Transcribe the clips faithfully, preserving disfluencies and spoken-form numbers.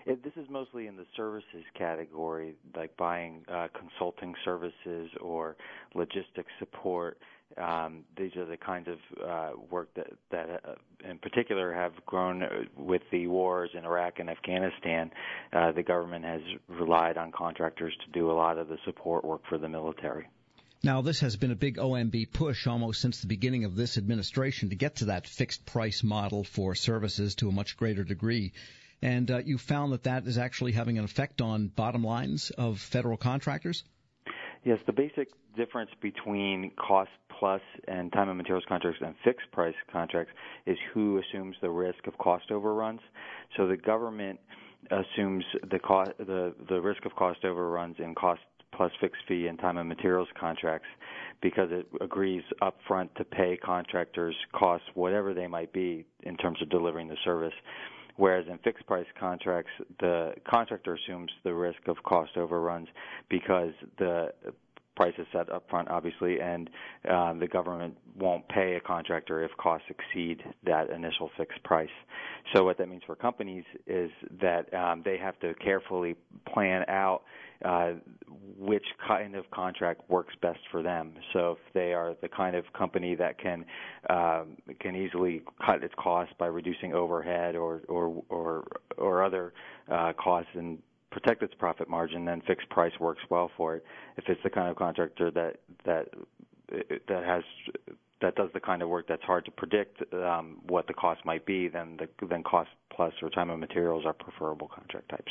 It, this is mostly in the services category, like buying uh, consulting services or logistics support. Um, these are the kinds of uh, work that, that uh, in particular have grown with the wars in Iraq and Afghanistan. Uh, the government has relied on contractors to do a lot of the support work for the military. Now, this has been a big O M B push almost since the beginning of this administration to get to that fixed price model for services to a much greater degree. And uh, you found that that is actually having an effect on bottom lines of federal contractors? Yes, the basic difference between cost plus and time and materials contracts and fixed price contracts is who assumes the risk of cost overruns. So the government assumes the cost, the, the risk of cost overruns in cost plus fixed fee and time and materials contracts because it agrees up front to pay contractors costs, whatever they might be, in terms of delivering the service. Whereas in fixed price contracts, the contractor assumes the risk of cost overruns because the price is set up front, obviously, and um, the government won't pay a contractor if costs exceed that initial fixed price. So what that means for companies is that um, they have to carefully plan out uh, which kind of contract works best for them. So if they are the kind of company that can um, can easily cut its costs by reducing overhead or or or, or other uh, costs and protect its profit margin, then fixed price works well for it. If it's the kind of contractor that that that has that does the kind of work that's hard to predict um, what the cost might be, then the, then cost plus or time and materials are preferable contract types.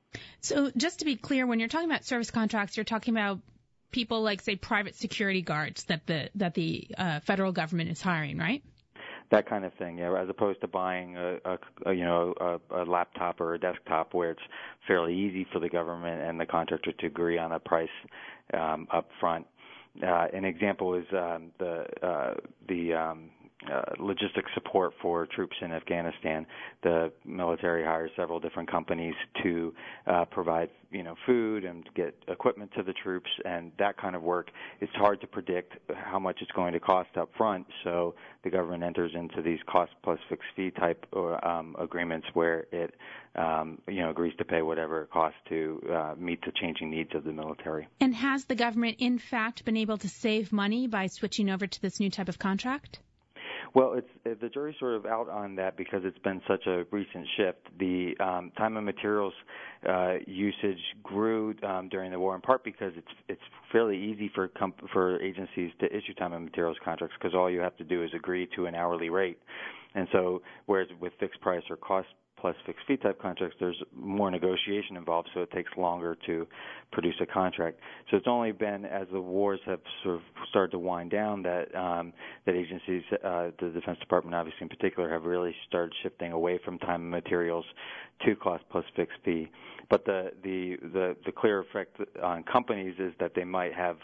So just to be clear, when you're talking about service contracts, you're talking about people like, say, private security guards that the that the uh, federal government is hiring, right? That kind of thing, yeah, as opposed to buying a, a, a you know a, a laptop or a desktop where it's fairly easy for the government and the contractor to agree on a price um, up front. Uh, an example is um, the uh, the um, uh, logistics support for troops in Afghanistan. The military hires several different companies to uh, provide, you know, food and get equipment to the troops, and that kind of work. It's hard to predict how much it's going to cost up front, so the government enters into these cost plus fixed fee type um, agreements where it, um, you know, agrees to pay whatever it costs to uh, meet the changing needs of the military. And has the government, in fact, been able to save money by switching over to this new type of contract? Well, it's the jury's sort of out on that because it's been such a recent shift. The um, time and materials uh, usage grew um, during the war, in part because it's it's fairly easy for comp- for agencies to issue time and materials contracts because all you have to do is agree to an hourly rate. And so, whereas with fixed price or cost plus fixed fee type contracts, there's more negotiation involved, so it takes longer to produce a contract. So it's only been as the wars have sort of started to wind down that um, that agencies, uh, the Defense Department obviously in particular, have really started shifting away from time and materials to cost plus fixed fee. But the the the, the clear effect on companies is that they might have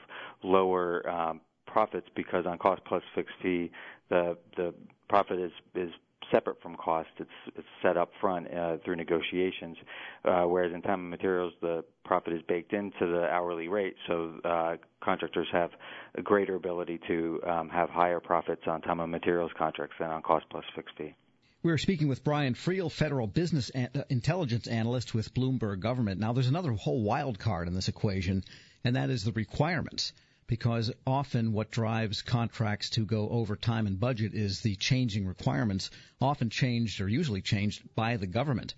lower um, profits because on cost plus fixed fee, the the profit is is separate from cost. It's, it's set up front uh, through negotiations, uh, whereas in time and materials, the profit is baked into the hourly rate, so uh, contractors have a greater ability to um, have higher profits on time and materials contracts than on cost plus fixed fee. We're speaking with Brian Friel, Federal Business an- Intelligence Analyst with Bloomberg Government. Now, there's another whole wild card in this equation, and that is the requirements. Because often what drives contracts to go over time and budget is the changing requirements, often changed or usually changed by the government.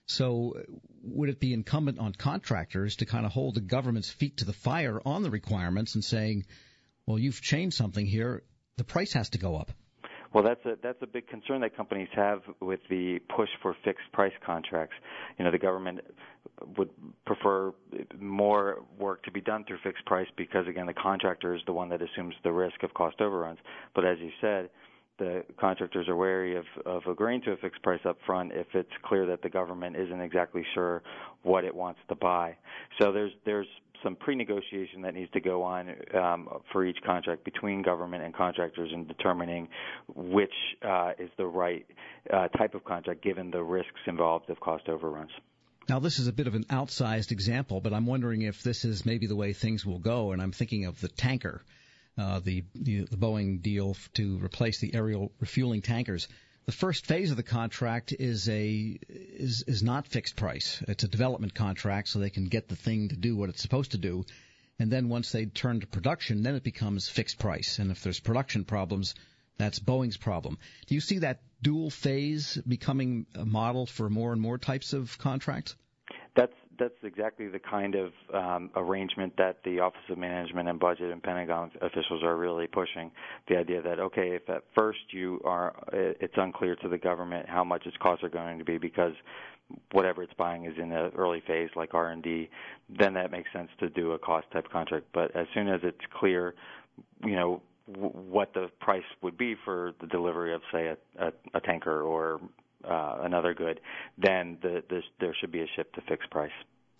So would it be incumbent on contractors to kind of hold the government's feet to the fire on the requirements and saying, well, you've changed something here, the price has to go up? Well, that's a that's a big concern that companies have with the push for fixed price contracts. You know, the government would prefer more work to be done through fixed price because, again, the contractor is the one that assumes the risk of cost overruns. But as you said, the contractors are wary of, of agreeing to a fixed price up front if it's clear that the government isn't exactly sure what it wants to buy. So there's there's some pre-negotiation that needs to go on um, for each contract between government and contractors in determining which uh, is the right uh, type of contract given the risks involved of cost overruns. Now, this is a bit of an outsized example, but I'm wondering if this is maybe the way things will go, and I'm thinking of the tanker, uh, the, the, the Boeing deal to replace the aerial refueling tankers. the first phase of the contract is a is is not fixed price. It's a development contract, so they can get the thing to do what it's supposed to do. And then once they turn to production, then it becomes fixed price. And if there's production problems, that's Boeing's problem. Do you see that dual phase becoming a model for more and more types of contracts? That's that's exactly the kind of um, arrangement that the Office of Management and Budget and Pentagon officials are really pushing. The idea that, okay, if at first you are, it's unclear to the government how much its costs are going to be because whatever it's buying is in the early phase, like R and D, then that makes sense to do a cost type contract. But as soon as it's clear, you know, w- what the price would be for the delivery of, say, a, a, a tanker or uh, another good, then the, the, there should be a shift to fixed price.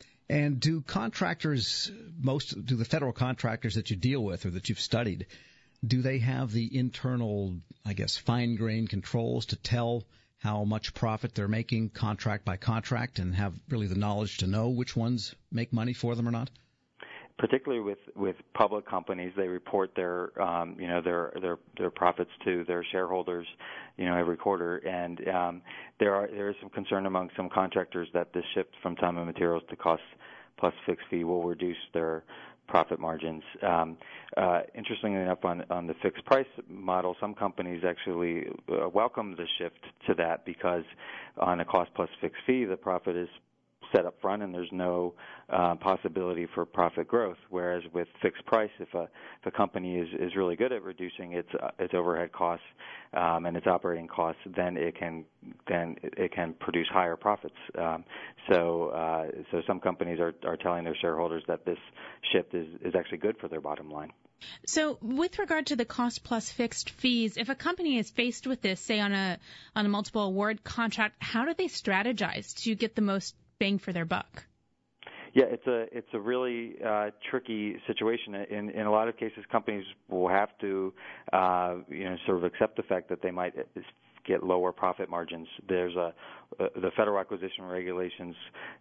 And do contractors, most do the federal contractors that you deal with or that you've studied, do they have the internal, I guess, fine-grained controls to tell how much profit they're making contract by contract and have really the knowledge to know which ones make money for them or not? Particularly with, with public companies, they report their um, you know their their their profits to their shareholders, you know, every quarter, and um, there are there is some concern among some contractors that this shift from time and materials to cost plus fixed fee will reduce their profit margins. Um, uh, interestingly enough, on, on the fixed price model, some companies actually uh, welcome the shift to that because on a cost plus fixed fee, the profit is set up front and there's no uh, possibility for profit growth. Whereas with fixed price, if a, if a company is, is really good at reducing its uh, its overhead costs um, and its operating costs, then it can then it can produce higher profits. Um, so uh, so some companies are, are telling their shareholders that this shift is, is actually good for their bottom line. So with regard to the cost plus fixed fees, if a company is faced with this, say on a on a multiple award contract, how do they strategize to get the most bang for their buck? Yeah, it's a it's a really uh, tricky situation. In in a lot of cases, companies will have to uh, you know sort of accept the fact that they might get lower profit margins. There's a uh, the federal acquisition regulations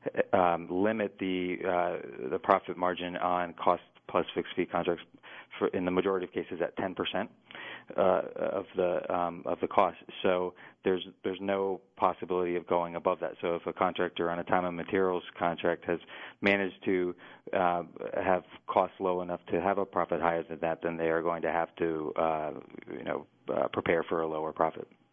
um, limit the uh, the profit margin on cost plus fixed fee contracts for, in the majority of cases at ten percent uh, of the um, of the cost. So there's there's no possibility of going above that. So if a contractor on a time and materials contract has managed to uh, have costs low enough to have a profit higher than that, then they are going to have to uh, you know uh, prepare for a lower profit.